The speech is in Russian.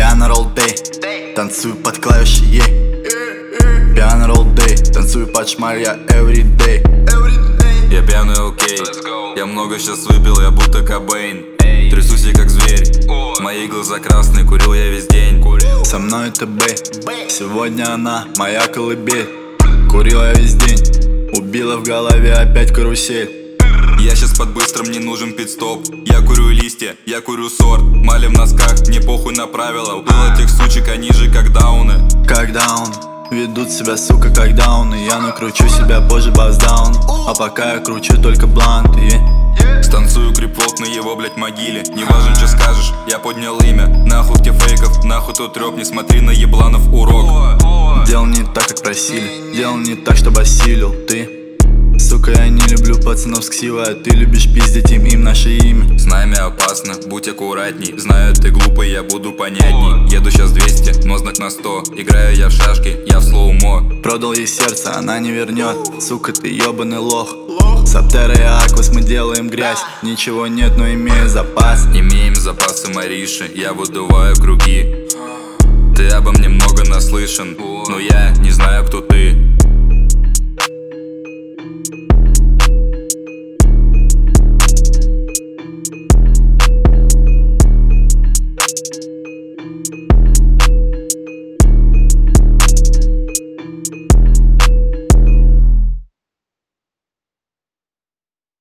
Пиано roll day, танцую под клавиши, Пиано roll day, танцую под шмаль, я everyday. Я пьяный, окей, я много сейчас выпил, я будто Кобейн. Трясусь я как зверь, мои глаза красные, курил я весь день. Со мной это Б, сегодня она моя колыбель. Курил я весь день, убила в голове опять карусель. Я сейчас под быстрым, не нужен пит-стоп. Я курю листья, я курю сорт. Мали в носках, мне похуй на правила. У этих сучек, они же как дауны. Как даун, ведут себя, сука, как дауны. Я накручу себя позже бас-даун, а пока я кручу только бланты. Станцую крип-волк на его, блять, могиле. Не важно, что скажешь, я поднял имя. Нахуй тебе фейков, нахуй тот рёб. Не смотри на ебланов, урок. Делал не так, как просили, делал не так, чтобы осилил ты. Сука, я не люблю пацанов с ксивой, а ты любишь пиздить им наше имя. С нами опасно, будь аккуратней. Знаю, ты глупый, я буду понятней. Еду сейчас 200, но знак на 100. Играю я в шашки, я в слоумо. Продал ей сердце, она не вернет. Сука, ты ёбаный лох. Саптера и Аквас, мы делаем грязь. Ничего нет, но имею запас. Имеем запасы Мариши, я выдуваю круги. Ты обо мне много наслышан, но я не знаю, кто ты.